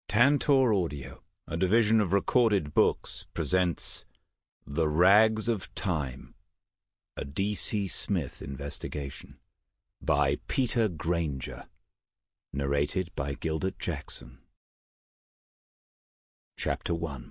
Tantor Audio, a division of Recorded Books, presents The Rags of Time, a D.C. Smith investigation, by Peter Granger, narrated by Gildert Jackson. Chapter 1.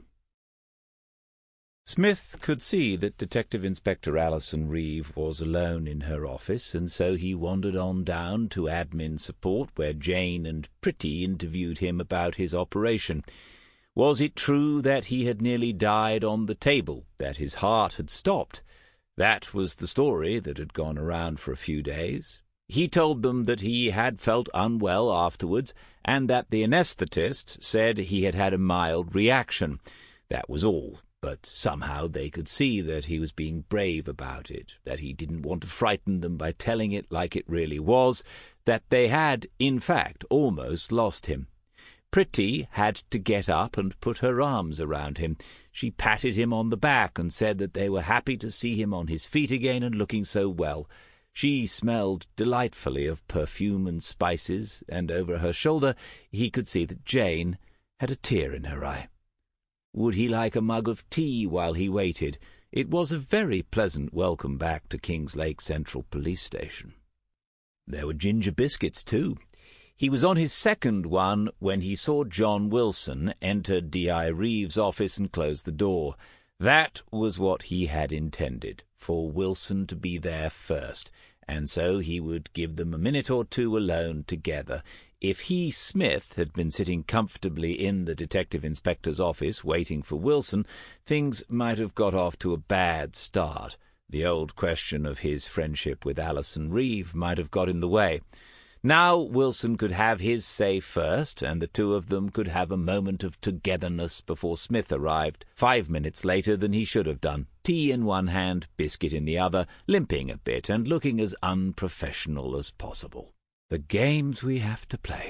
Smith could see that Detective Inspector Alison Reeve was alone in her office, and so he wandered on down to admin support, where Jane and Pretty interviewed him about his operation. Was it true that he had nearly died on the table, that his heart had stopped? That was the story that had gone around for a few days. He told them that he had felt unwell afterwards, and that the anesthetist said he had had a mild reaction. That was all. But somehow they could see that he was being brave about it, that he didn't want to frighten them by telling it like it really was, that they had, in fact, almost lost him. Pretty had to get up and put her arms around him. She patted him on the back and said that they were happy to see him on his feet again and looking so well. She smelled delightfully of perfume and spices, and over her shoulder he could see that Jane had a tear in her eye. Would he like a mug of tea while he waited? It was a very pleasant welcome back to Kingslake Central Police Station. There were ginger biscuits, too. He was on his second one when he saw John Wilson enter D.I. Reeve's office and close the door. That was what he had intended, for Wilson to be there first, and so he would give them a minute or two alone together. If he, Smith, had been sitting comfortably in the detective inspector's office waiting for Wilson, things might have got off to a bad start. The old question of his friendship with Alison Reeve might have got in the way. Now Wilson could have his say first, and the two of them could have a moment of togetherness before Smith arrived 5 minutes later than he should have done, tea in one hand, biscuit in the other, limping a bit and looking as unprofessional as possible. The games we have to play.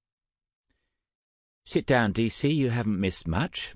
"Sit down, D.C., you haven't missed much."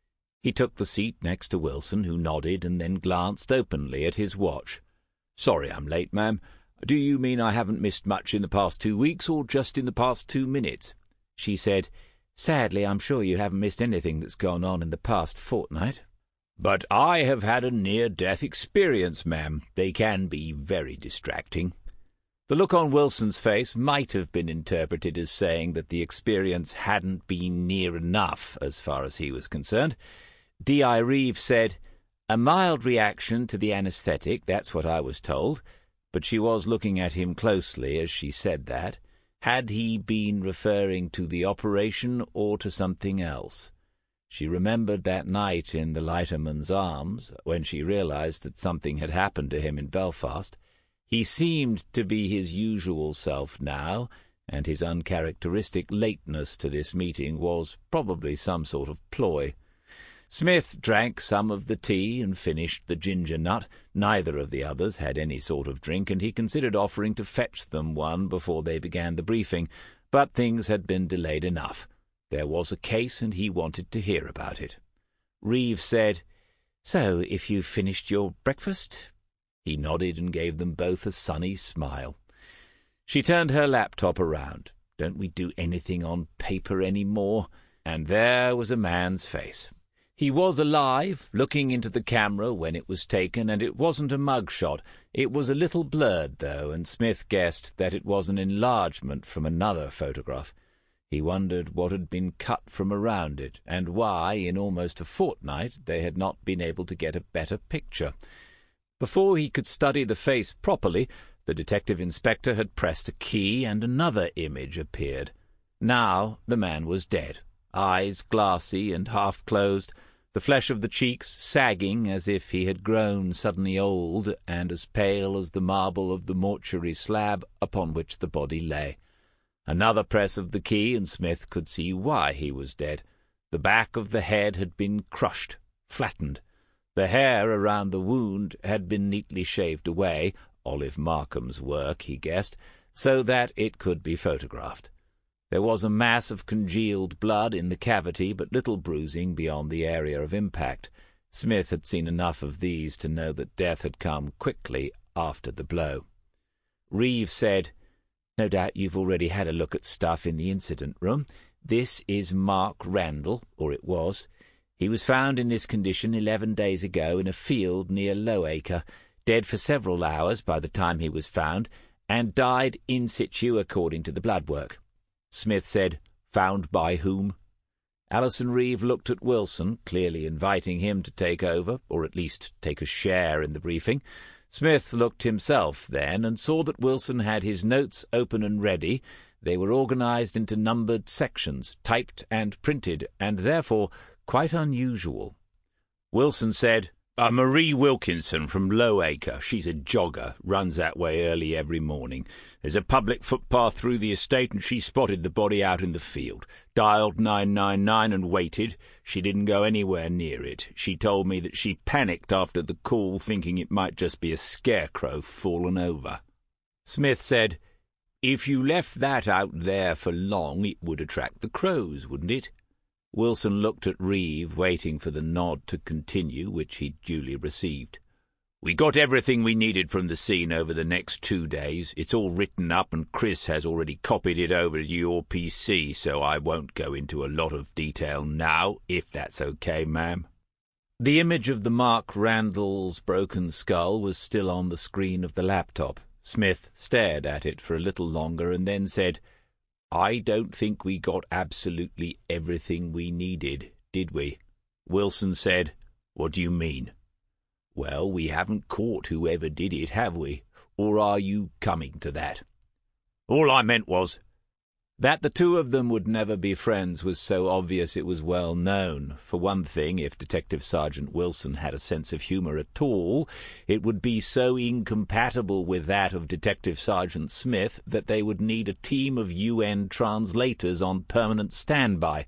He took the seat next to Wilson, who nodded and then glanced openly at his watch. "Sorry I'm late, ma'am. Do you mean I haven't missed much in the past 2 weeks, or just in the past 2 minutes? She said, "Sadly, I'm sure you haven't missed anything that's gone on in the past fortnight." "But I have had a near-death experience, ma'am. They can be very distracting." The look on Wilson's face might have been interpreted as saying that the experience hadn't been near enough as far as he was concerned. D.I. Reeve said, "A mild reaction to the anesthetic, that's what I was told." But she was looking at him closely as she said that. Had he been referring to the operation or to something else? She remembered that night in the lighterman's arms, when she realized that something had happened to him in Belfast. He seemed to be his usual self now, and his uncharacteristic lateness to this meeting was probably some sort of ploy. Smith drank some of the tea and finished the ginger nut. Neither of the others had any sort of drink, and he considered offering to fetch them one before they began the briefing, but things had been delayed enough. There was a case, and he wanted to hear about it. Reeve said, "So, if you've finished your breakfast?" He nodded and gave them both a sunny smile. She turned her laptop around. "Don't we do anything on paper any more?" And there was a man's face. He was alive, looking into the camera when it was taken, and it wasn't a mug shot. It was a little blurred, though, and Smith guessed that it was an enlargement from another photograph. He wondered what had been cut from around it, and why, in almost a fortnight, they had not been able to get a better picture. Before he could study the face properly, the detective inspector had pressed a key, and another image appeared. Now the man was dead, eyes glassy and half-closed, the flesh of the cheeks sagging as if he had grown suddenly old, and as pale as the marble of the mortuary slab upon which the body lay. Another press of the key, and Smith could see why he was dead. The back of the head had been crushed, flattened. The hair around the wound had been neatly shaved away, Olive Markham's work, he guessed, so that it could be photographed. There was a mass of congealed blood in the cavity, but little bruising beyond the area of impact. Smith had seen enough of these to know that death had come quickly after the blow. Reeve said, "No doubt you've already had a look at stuff in the incident room. This is Mark Randall, or it was. He was found in this condition 11 days ago in a field near Lowacre, dead for several hours by the time he was found, and died in situ according to the blood work. Smith said, "Found by whom?" Alison Reeve looked at Wilson, clearly inviting him to take over, or at least take a share in the briefing. Smith looked himself then, and saw that Wilson had his notes open and ready. They were organised into numbered sections, typed and printed, and therefore quite unusual. Wilson said, "Marie Wilkinson from Lowacre. She's a jogger, runs that way early every morning. There's a public footpath through the estate, and she spotted the body out in the field. Dialed 999 and waited. She didn't go anywhere near it. She told me that she panicked after the call, thinking it might just be a scarecrow fallen over." Smith said, "If you left that out there for long, it would attract the crows, wouldn't it?" Wilson looked at Reeve, waiting for the nod to continue, which he duly received. "We got everything we needed from the scene over the next 2 days. It's all written up, and Chris has already copied it over to your PC, so I won't go into a lot of detail now, if that's okay, ma'am." The image of the Mark Randall's broken skull was still on the screen of the laptop. Smith stared at it for a little longer and then said, "I don't think we got absolutely everything we needed, did we?" Wilson said, "What do you mean?" "Well, we haven't caught whoever did it, have we? Or are you coming to that?" "All I meant was—" That the two of them would never be friends was so obvious it was well known. For one thing, if Detective Sergeant Wilson had a sense of humour at all, it would be so incompatible with that of Detective Sergeant Smith that they would need a team of UN translators on permanent standby.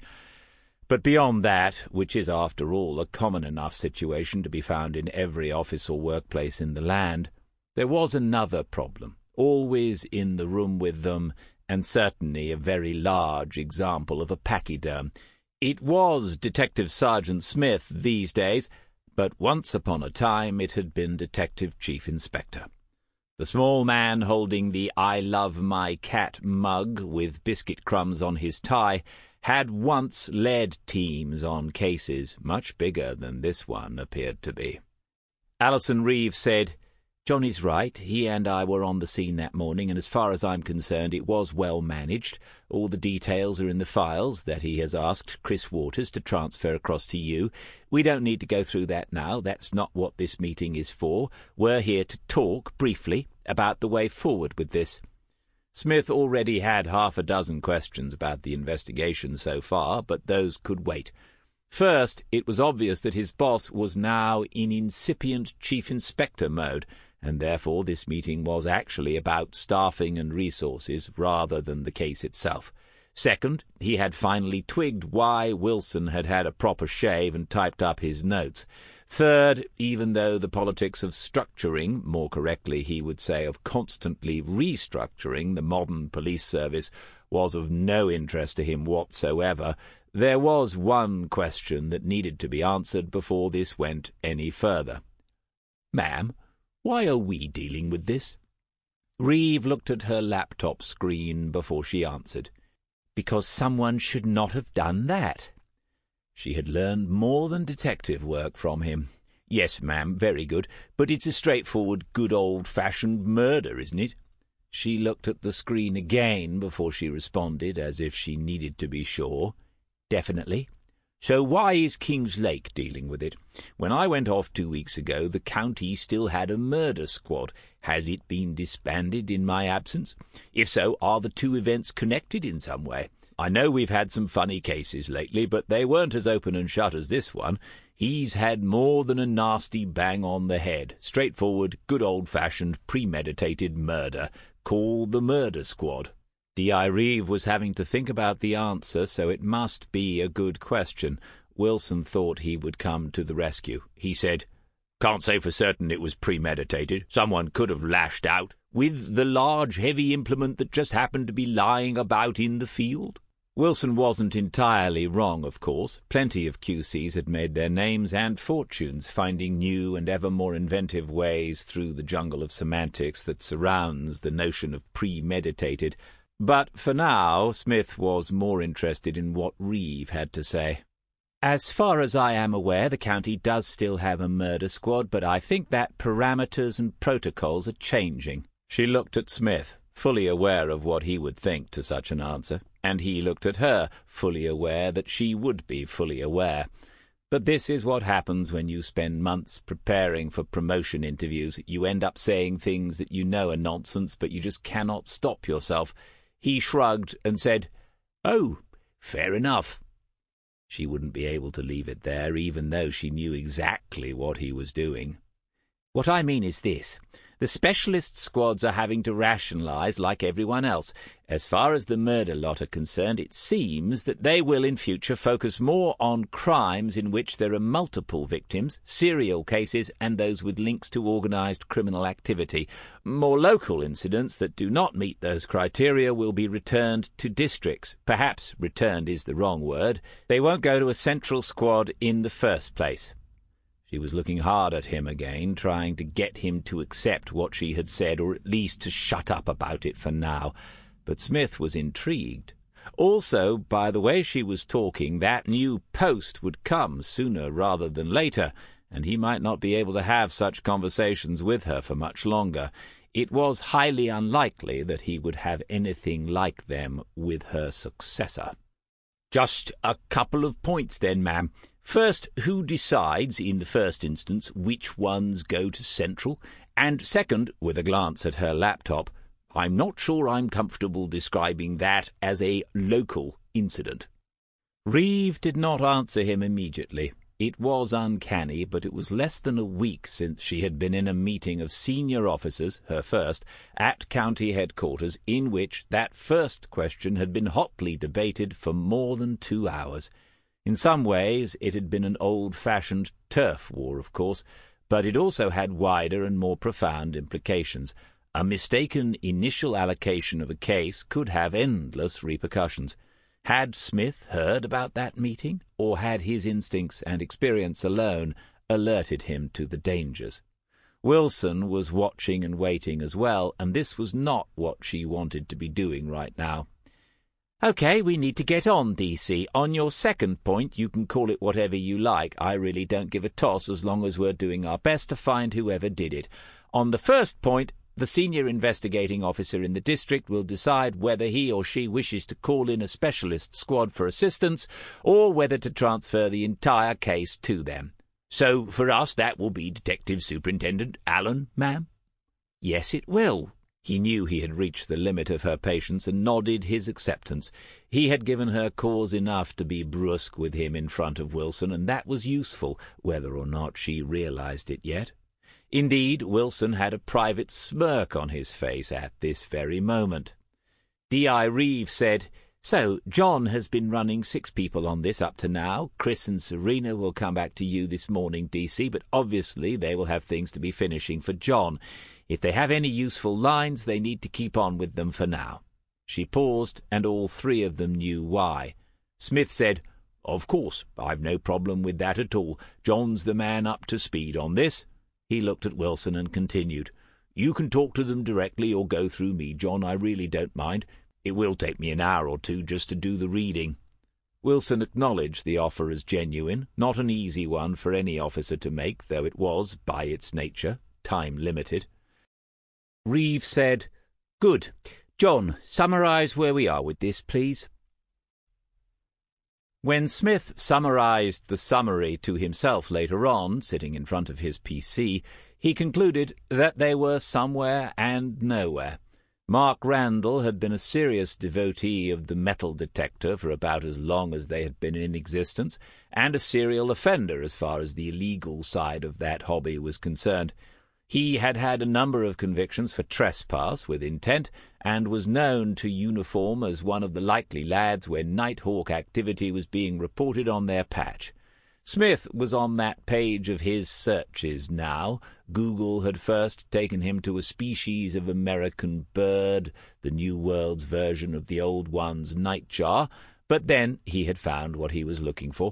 But beyond that, which is after all a common enough situation to be found in every office or workplace in the land, there was another problem, always in the room with them, and certainly a very large example of a pachyderm. It was Detective Sergeant Smith these days, but once upon a time it had been Detective Chief Inspector. The small man holding the "I love my cat" mug with biscuit crumbs on his tie had once led teams on cases much bigger than this one appeared to be. Alison Reeve said, "Johnny's right. He and I were on the scene that morning, and as far as I'm concerned, it was well managed. All the details are in the files that he has asked Chris Waters to transfer across to you. We don't need to go through that now. That's not what this meeting is for. We're here to talk, briefly, about the way forward with this." Smith already had 6 questions about the investigation so far, but those could wait. First, it was obvious that his boss was now in incipient Chief Inspector mode, and therefore this meeting was actually about staffing and resources rather than the case itself. Second, he had finally twigged why Wilson had had a proper shave and typed up his notes. Third, even though the politics of structuring, more correctly he would say of constantly restructuring the modern police service, was of no interest to him whatsoever, there was one question that needed to be answered before this went any further. "Ma'am, why are we dealing with this?" Reeve looked at her laptop screen before she answered. "Because someone should not have done that." She had learned more than detective work from him. "Yes, ma'am, very good. But it's a straightforward, good old-fashioned murder, isn't it?" She looked at the screen again before she responded, as if she needed to be sure. "Definitely." "So why is King's Lake dealing with it? When I went off 2 weeks ago, the county still had a murder squad. Has it been disbanded in my absence? If so, are the two events connected in some way? I know we've had some funny cases lately, but they weren't as open and shut as this one. He's had more than a nasty bang on the head. Straightforward, good old-fashioned, premeditated murder. Call the murder squad." D.I. Reeve was having to think about the answer, so it must be a good question. Wilson thought he would come to the rescue. He said, "Can't say for certain it was premeditated. Someone could have lashed out with the large, heavy implement that just happened to be lying about in the field." Wilson wasn't entirely wrong, of course. Plenty of QCs had made their names and fortunes finding new and ever more inventive ways through the jungle of semantics that surrounds the notion of premeditated. But for now, Smith was more interested in what Reeve had to say. "As far as I am aware, the county does still have a murder squad, but I think that parameters and protocols are changing." She looked at Smith, fully aware of what he would think to such an answer, and he looked at her, fully aware that she would be fully aware. But this is what happens when you spend months preparing for promotion interviews. You end up saying things that you know are nonsense, but you just cannot stop yourself. He shrugged and said, "Oh, fair enough." She wouldn't be able to leave it there, even though she knew exactly what he was doing. "What I mean is this. The specialist squads are having to rationalize like everyone else. As far as the murder lot are concerned, it seems that they will in future focus more on crimes in which there are multiple victims, serial cases, and those with links to organized criminal activity. More local incidents that do not meet those criteria will be returned to districts. Perhaps returned is the wrong word. They won't go to a central squad in the first place." She was looking hard at him again, trying to get him to accept what she had said, or at least to shut up about it for now. But Smith was intrigued. Also, by the way she was talking, that new post would come sooner rather than later, and he might not be able to have such conversations with her for much longer. It was highly unlikely that he would have anything like them with her successor. "Just a couple of points then, ma'am. First, who decides, in the first instance, which ones go to Central? And second," with a glance at her laptop, "I'm not sure I'm comfortable describing that as a local incident." Reeve did not answer him immediately. It was uncanny, but it was less than a week since she had been in a meeting of senior officers, her first, at county headquarters, in which that first question had been hotly debated for more than 2 hours. In some ways it had been an old-fashioned turf war, of course, but it also had wider and more profound implications. A mistaken initial allocation of a case could have endless repercussions. Had Smith heard about that meeting, or had his instincts and experience alone alerted him to the dangers? Wilson was watching and waiting as well, and this was not what she wanted to be doing right now. "Okay, we need to get on, DC. On your second point, you can call it whatever you like. I really don't give a toss as long as we're doing our best to find whoever did it. On the first point, the senior investigating officer in the district will decide whether he or she wishes to call in a specialist squad for assistance, or whether to transfer the entire case to them. So, for us, that will be Detective Superintendent Allen, ma'am?" "Yes, it will." He knew he had reached the limit of her patience and nodded his acceptance. He had given her cause enough to be brusque with him in front of Wilson, and that was useful, whether or not she realized it yet. Indeed, Wilson had a private smirk on his face at this very moment. D.I. Reeve said, "So, John has been running 6 people on this up to now. Chris and Serena will come back to you this morning, DC, but obviously they will have things to be finishing for John. If they have any useful lines, they need to keep on with them for now." She paused, and all 3 of them knew why. Smith said, "Of course, I've no problem with that at all. John's the man up to speed on this." He looked at Wilson and continued, "You can talk to them directly or go through me, John. I really don't mind. It will take me an hour or 2 just to do the reading." Wilson acknowledged the offer as genuine, not an easy one for any officer to make, though it was, by its nature, time-limited. Reeve said, "Good. John, summarize where we are with this, please." When Smith summarized the summary to himself later on, sitting in front of his PC, he concluded that they were somewhere and nowhere. Mark Randall had been a serious devotee of the metal detector for about as long as they had been in existence, and a serial offender as far as the illegal side of that hobby was concerned. He had had a number of convictions for trespass with intent, and was known to uniform as one of the likely lads when Nighthawk activity was being reported on their patch. Smith was on that page of his searches now. Google had first taken him to a species of American bird, the New World's version of the old one's nightjar, but then he had found what he was looking for.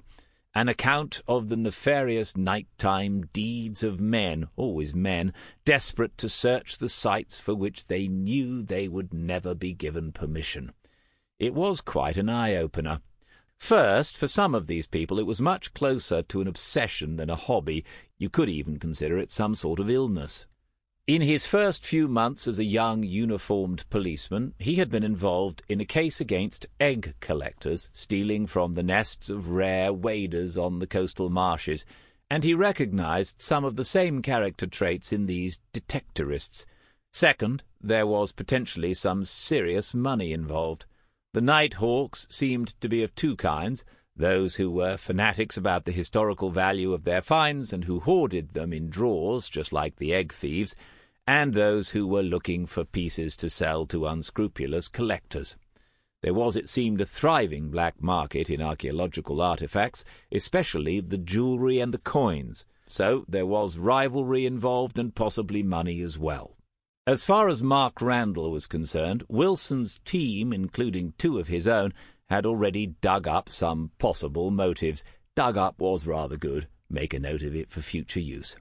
an account of the nefarious night-time deeds of men, always men, desperate to search the sites for which they knew they would never be given permission. It was quite an eye-opener. First, for some of these people it was much closer to an obsession than a hobby. You could even consider it some sort of illness. In his first few months as a young uniformed policeman, he had been involved in a case against egg collectors stealing from the nests of rare waders on the coastal marshes, and he recognized some of the same character traits in these detectorists. Second, there was potentially some serious money involved. The Nighthawks seemed to be of two kinds: those who were fanatics about the historical value of their finds and who hoarded them in drawers just like the egg thieves, and those who were looking for pieces to sell to unscrupulous collectors. There was, it seemed, a thriving black market in archaeological artifacts, especially the jewellery and the coins, so there was rivalry involved and possibly money as well. As far as Mark Randall was concerned, Wilson's team, including two of his own, had already dug up some possible motives. Dug up was rather good. Make a note of it for future use.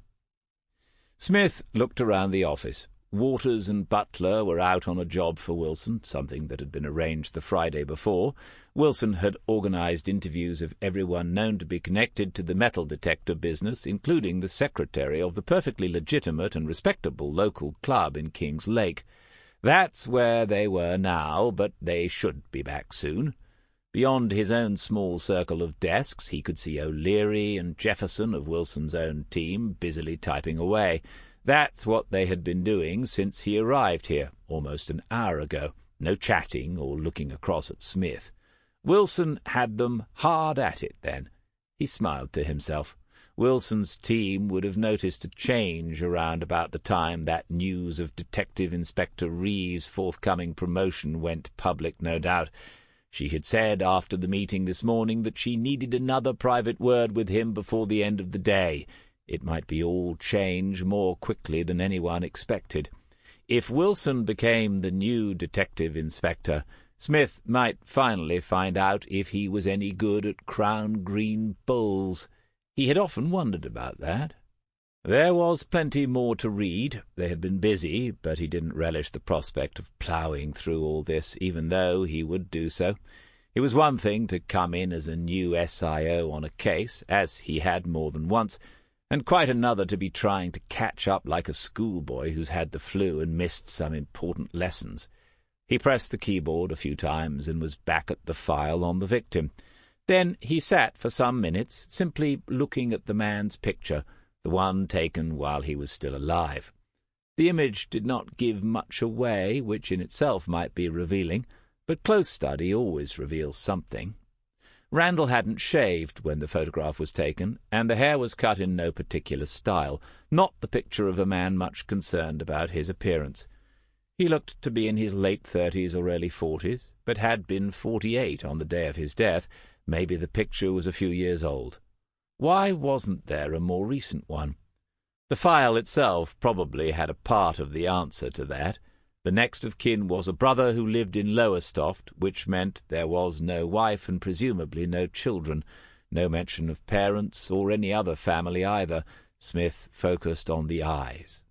Smith looked around the office. Waters and Butler were out on a job for Wilson, something that had been arranged the Friday before. Wilson had organised interviews of everyone known to be connected to the metal detector business, including the secretary of the perfectly legitimate and respectable local club in Kings Lake. That's where they were now, but they should be back soon. Beyond his own small circle of desks, he could see O'Leary and Jefferson of Wilson's own team busily typing away. That's what they had been doing since he arrived here, almost an hour ago. No chatting or looking across at Smith. Wilson had them hard at it then. He smiled to himself. Wilson's team would have noticed a change around about the time that news of Detective Inspector Reeves' forthcoming promotion went public, no doubt. She had said after the meeting this morning that she needed another private word with him before the end of the day. It might be all change more quickly than anyone expected. If Wilson became the new detective inspector, Smith might finally find out if he was any good at Crown Green bulls. He had often wondered about that. There was plenty more to read. They had been busy, but he didn't relish the prospect of ploughing through all this, even though he would do so. It was one thing to come in as a new SIO on a case, as he had more than once, and quite another to be trying to catch up like a schoolboy who's had the flu and missed some important lessons. He pressed the keyboard a few times and was back at the file on the victim. Then he sat for some minutes, simply looking at the man's picture, the one taken while he was still alive. The image did not give much away, which in itself might be revealing, but close study always reveals something. Randall hadn't shaved when the photograph was taken, and the hair was cut in no particular style, not the picture of a man much concerned about his appearance. He looked to be in his late 30s or early 40s, but had been 48 on the day of his death. Maybe the picture was a few years old. Why wasn't there a more recent one? The file itself probably had a part of the answer to that. The next of kin was a brother who lived in Lowestoft, which meant there was no wife and presumably no children. No mention of parents or any other family either. Smith focused on the eyes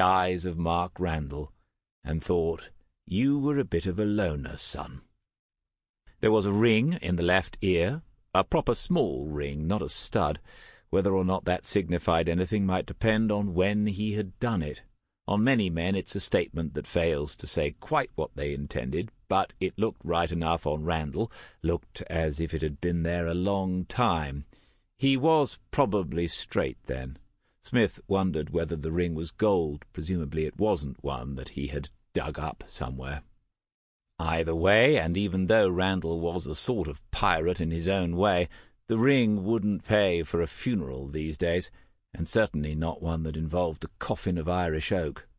of Mark Randall, and thought, "You were a bit of a loner, son." There was a ring in the left ear, a proper small ring, not a stud. Whether or not that signified anything might depend on when he had done it. On many men it's a statement that fails to say quite what they intended, but it looked right enough on Randall, looked as if it had been there a long time. He was probably straight then. Smith wondered whether the ring was gold. Presumably it wasn't one that he had dug up somewhere. Either way, and even though Randall was a sort of pirate in his own way, the ring wouldn't pay for a funeral these days, and certainly not one that involved a coffin of Irish oak.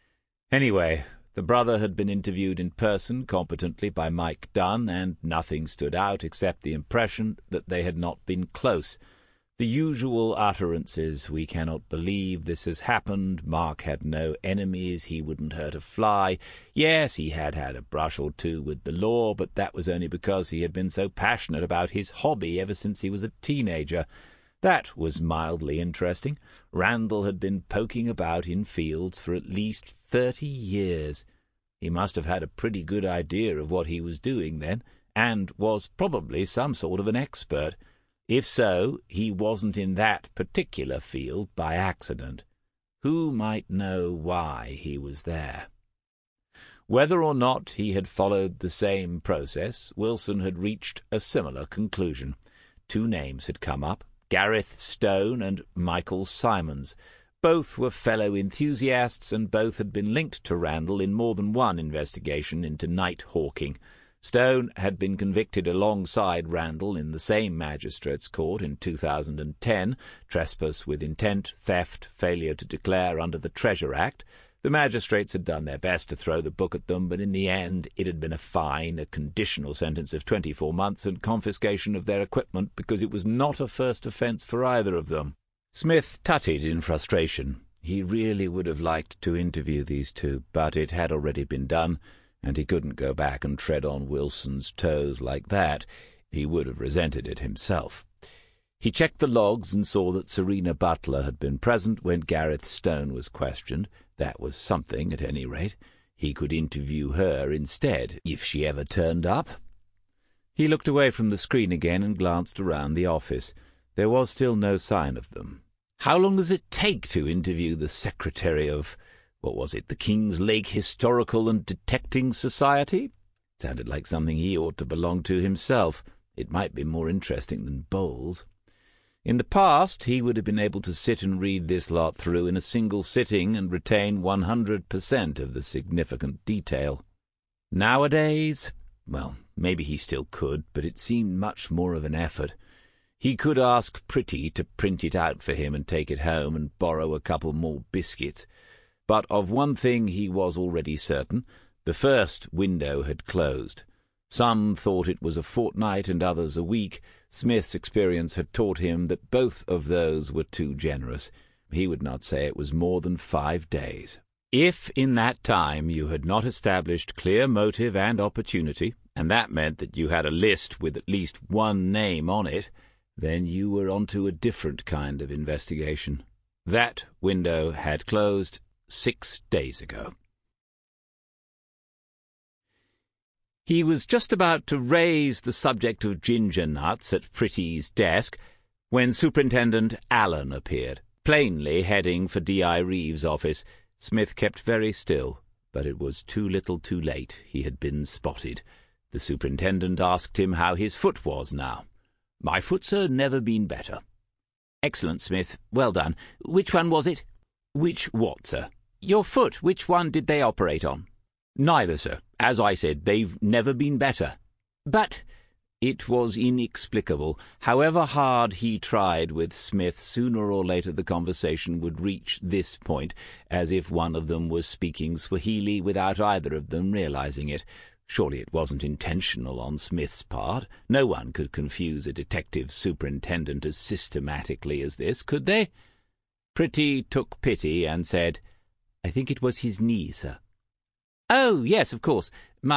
Anyway, the brother had been interviewed in person competently by Mike Dunn, and nothing stood out except the impression that they had not been close. The usual utterances, "We cannot believe this has happened," "Mark had no enemies, he wouldn't hurt a fly." Yes, he had had a brush or two with the law, but that was only because he had been so passionate about his hobby ever since he was a teenager. That was mildly interesting. Randall had been poking about in fields for at least 30 years. He must have had a pretty good idea of what he was doing then, and was probably some sort of an expert. If so, he wasn't in that particular field by accident. Who might know why he was there? Whether or not he had followed the same process, Wilson had reached a similar conclusion. 2 names had come up, Gareth Stone and Michael Simons. Both were fellow enthusiasts, and both had been linked to Randall in more than one investigation into night hawking. Stone had been convicted alongside Randall in the same magistrate's court in 2010, trespass with intent, theft, failure to declare under the Treasure Act. The magistrates had done their best to throw the book at them, but in the end it had been a fine, a conditional sentence of 24 months, and confiscation of their equipment because it was not a first offence for either of them. Smith tutted in frustration. He really would have liked to interview these two, but it had already been done, and he couldn't go back and tread on Wilson's toes like that. He would have resented it himself. He checked the logs and saw that Serena Butler had been present when Gareth Stone was questioned. That was something, at any rate. He could interview her instead, if she ever turned up. He looked away from the screen again and glanced around the office. There was still no sign of them. How long does it take to interview the secretary of, what was it, the Kings Lake Historical and Detecting Society? Sounded like something he ought to belong to himself. It might be more interesting than bowls. In the past, he would have been able to sit and read this lot through in a single sitting and retain 100% of the significant detail. Nowadays, well, maybe he still could, but it seemed much more of an effort. He could ask Pretty to print it out for him and take it home and borrow a couple more biscuits. But of one thing he was already certain: the first window had closed. Some thought it was a fortnight and others a week. Smith's experience had taught him that both of those were too generous. He would not say it was more than 5 days. If in that time you had not established clear motive and opportunity, and that meant that you had a list with at least one name on it, then you were onto a different kind of investigation. That window had closed 6 days ago. He was just about to raise the subject of ginger nuts at Pretty's desk when Superintendent Allen appeared, plainly heading for D.I. Reeves' office. Smith kept very still, but it was too little too late. He had been spotted. The superintendent asked him how his foot was now. "My foot, sir, never been better." "Excellent, Smith. Well done. Which one was it?" "Which what, sir?" "Your foot. Which one did they operate on?" "Neither, sir. As I said, they've never been better." "But—" It was inexplicable. However hard he tried with Smith, sooner or later the conversation would reach this point, as if one of them was speaking Swahili without either of them realizing it. Surely it wasn't intentional on Smith's part. No one could confuse a detective superintendent as systematically as this, could they? Pretty took pity and said, "I think it was his knee, sir." "Oh, yes, of course.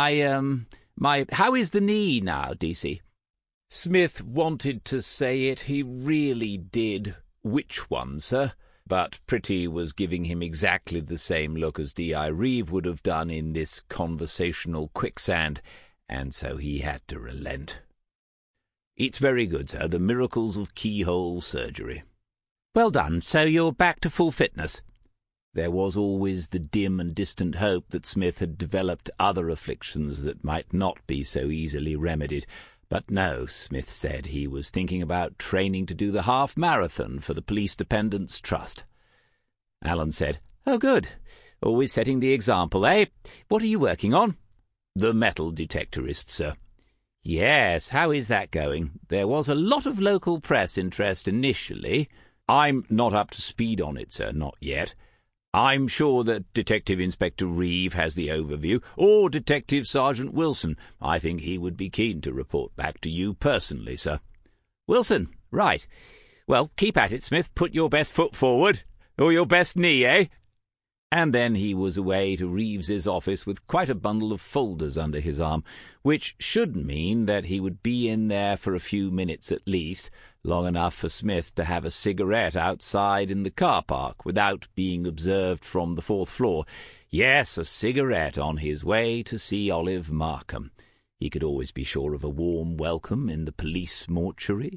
How is the knee now, D.C.?" Smith wanted to say it. He really did. "Which one, sir?" But Pretty was giving him exactly the same look as D.I. Reeve would have done in this conversational quicksand, and so he had to relent. "It's very good, sir. The miracles of keyhole surgery." "Well done. So you're back to full fitness." There was always the dim and distant hope that Smith had developed other afflictions that might not be so easily remedied. But no, Smith said he was thinking about training to do the half-marathon for the Police Dependents Trust. Allen said, "Oh, good. Always setting the example, eh? What are you working on?" "The metal detectorist, sir." "Yes, how is that going? There was a lot of local press interest initially." "I'm not up to speed on it, sir, not yet. I'm sure that Detective Inspector Reeve has the overview, or Detective Sergeant Wilson. I think he would be keen to report back to you personally, sir." "Wilson, right. Well, keep at it, Smith. Put your best foot forward. Or your best knee, eh? And then he was away to Reeves's office with quite a bundle of folders under his arm, which should mean that he would be in there for a few minutes at least, long enough for Smith to have a cigarette outside in the car park without being observed from the 4th floor. Yes, a cigarette on his way to see Olive Markham. He could always be sure of a warm welcome in the police mortuary.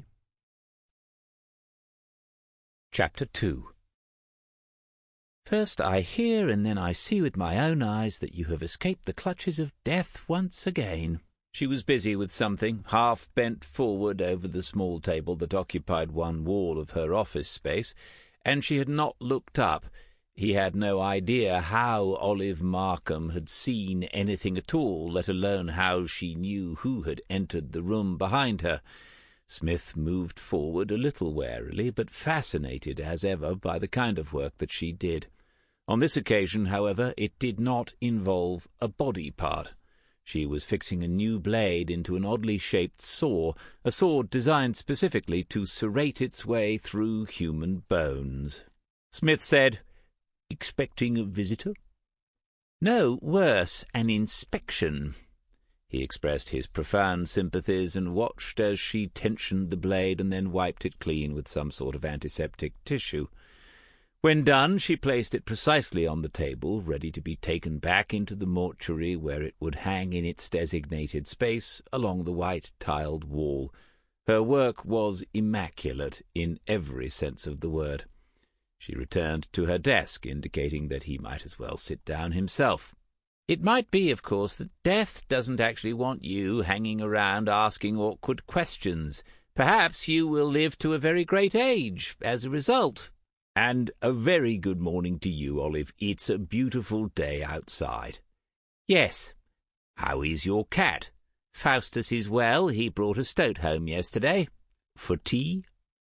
Chapter 2. First I hear and then I see with my own eyes that you have escaped the clutches of death once again. She was busy with something, half bent forward over the small table that occupied one wall of her office space, and she had not looked up. He had no idea how Olive Markham had seen anything at all, let alone how she knew who had entered the room behind her. Smith moved forward a little warily, but fascinated as ever by the kind of work that she did. On this occasion, however, it did not involve a body part. She was fixing a new blade into an oddly shaped saw, a sword designed specifically to serrate its way through human bones. Smith said, "Expecting a visitor?" "No, worse, an inspection." He expressed his profound sympathies and watched as she tensioned the blade and then wiped it clean with some sort of antiseptic tissue. When done, she placed it precisely on the table, ready to be taken back into the mortuary where it would hang in its designated space along the white-tiled wall. Her work was immaculate in every sense of the word. She returned to her desk, indicating that he might as well sit down himself. It might be, of course, that death doesn't actually want you hanging around asking awkward questions. Perhaps you will live to a very great age as a result. And a very good morning to you, Olive. It's a beautiful day outside. Yes. How is your cat? Faustus is well. He brought a stoat home yesterday. For tea?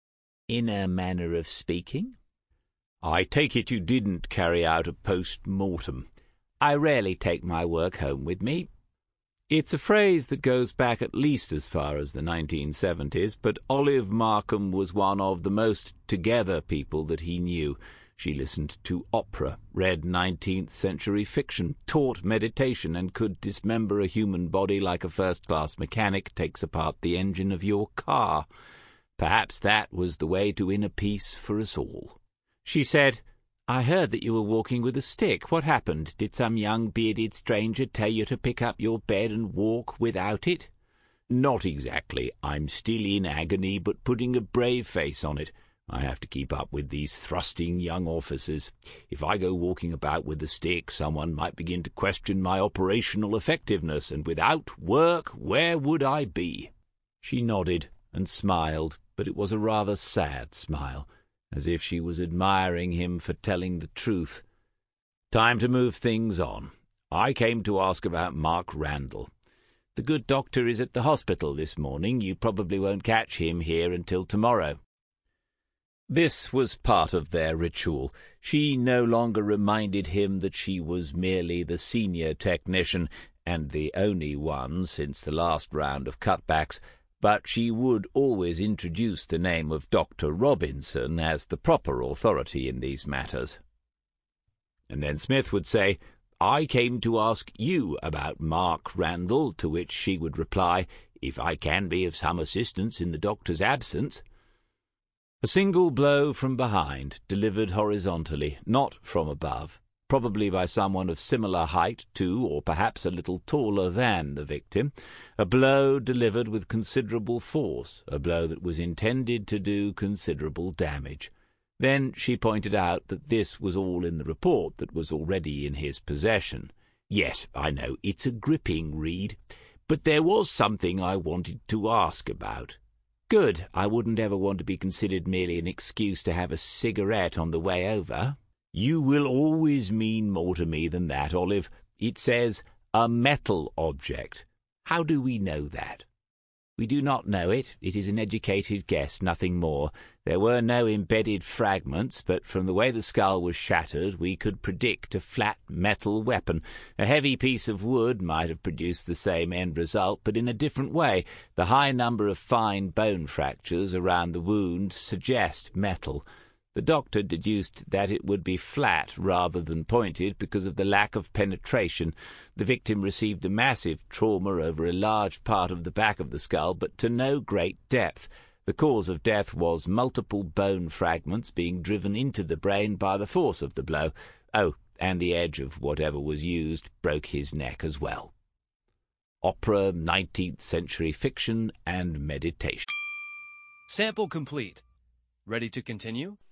In a manner of speaking. I take it you didn't carry out a post-mortem. I rarely take my work home with me. It's a phrase that goes back at least as far as the 1970s, but Olive Markham was one of the most together people that he knew. She listened to opera, read 19th-century fiction, taught meditation, and could dismember a human body like a first-class mechanic takes apart the engine of your car. Perhaps that was the way to inner peace for us all. She said, "I heard that you were walking with a stick. What happened? Did some young bearded stranger tell you to pick up your bed and walk without it?" "Not exactly. I'm still in agony, but putting a brave face on it. I have to keep up with these thrusting young officers. If I go walking about with a stick, someone might begin to question my operational effectiveness, and without work, where would I be?" She nodded and smiled, but it was a rather sad smile, as if she was admiring him for telling the truth. "Time to move things on. I came to ask about Mark Randall. The good doctor is at the hospital this morning. You probably won't catch him here until tomorrow." This was part of their ritual. She no longer reminded him that she was merely the senior technician, and the only one since the last round of cutbacks, but she would always introduce the name of Dr. Robinson as the proper authority in these matters. And then Smith would say, "I came to ask you about Mark Randall," to which she would reply, "If I can be of some assistance in the doctor's absence." A single blow from behind, delivered horizontally, not from above, probably by someone of similar height to, or perhaps a little taller than, the victim, a blow delivered with considerable force, a blow that was intended to do considerable damage. Then she pointed out that this was all in the report that was already in his possession. "Yes, I know, it's a gripping read, but there was something I wanted to ask about." "Good. I wouldn't ever want to be considered merely an excuse to have a cigarette on the way over." "You will always mean more to me than that, Olive. It says, a metal object. How do we know that?" We do not know it. It is an educated guess, nothing more. There were no embedded fragments, but from the way the skull was shattered, we could predict a flat metal weapon. A heavy piece of wood might have produced the same end result, but in a different way. The high number of fine bone fractures around the wound suggest metal. The doctor deduced that it would be flat rather than pointed because of the lack of penetration. The victim received a massive trauma over a large part of the back of the skull, but to no great depth. The cause of death was multiple bone fragments being driven into the brain by the force of the blow. Oh, and the edge of whatever was used broke his neck as well. Opera, 19th century fiction and meditation. Sample complete. Ready to continue?